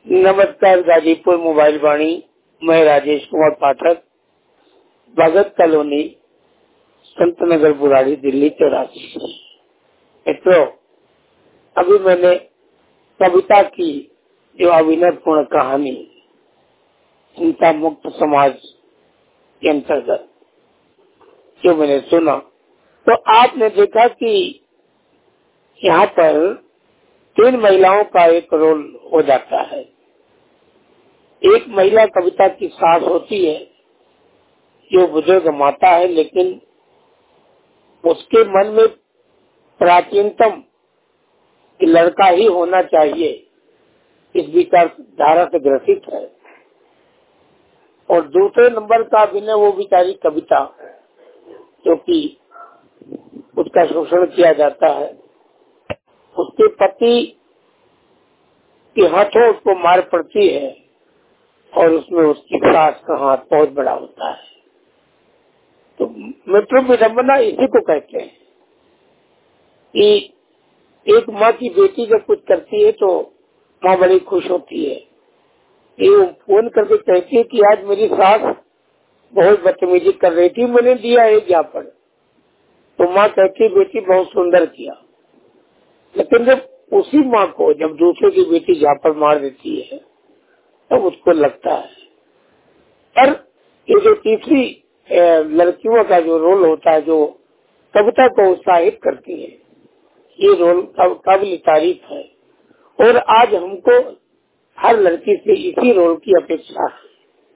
नमस्कार। गाजीपुर मोबाइल वाणी, मैं राजेश कुमार पाठक, भगत कॉलोनी, संत नगर, बुराड़ी, दिल्ली 84। मित्रों, अभी मैंने कविता की जो अभिनयपूर्ण कहानी चिंता मुक्त समाज के अंतर्गत जो मैंने सुना, तो आपने देखा कि यहाँ पर 3 महिलाओं का एक रोल हो जाता है। एक महिला कविता की सास होती है जो बुजुर्ग माता है, लेकिन उसके मन में प्राचीनतम कि लड़का ही होना चाहिए इस विचारधारा से ग्रसित है। और दूसरे नंबर का अभिनय वो बेचारी कविता, जो कि उसका शोषण किया जाता है, उसके पति के हाथों उसको मार पड़ती है और उसमें उसकी सास का हाथ बहुत बड़ा होता है। तो मित्रों, विडम्बना इसी को कहते हैं कि एक माँ की बेटी जब कुछ करती है तो माँ बड़ी खुश होती है। ये फोन करके कहती है कि आज मेरी सास बहुत बदतमीजी कर रही थी, मैंने दिया एक ज्ञापन। तो माँ कहती है बेटी बहुत सुंदर किया। लेकिन जब उसी माँ को जब दूसरे की बेटी ज्ञापन मार देती है तब उसको लगता है। पर ये जो तीसरी लड़कियों का जो रोल होता है, जो कविता को उत्साहित करती है, ये रोल काबिल तारीफ है। और आज हमको हर लड़की से इसी रोल की अपेक्षा है।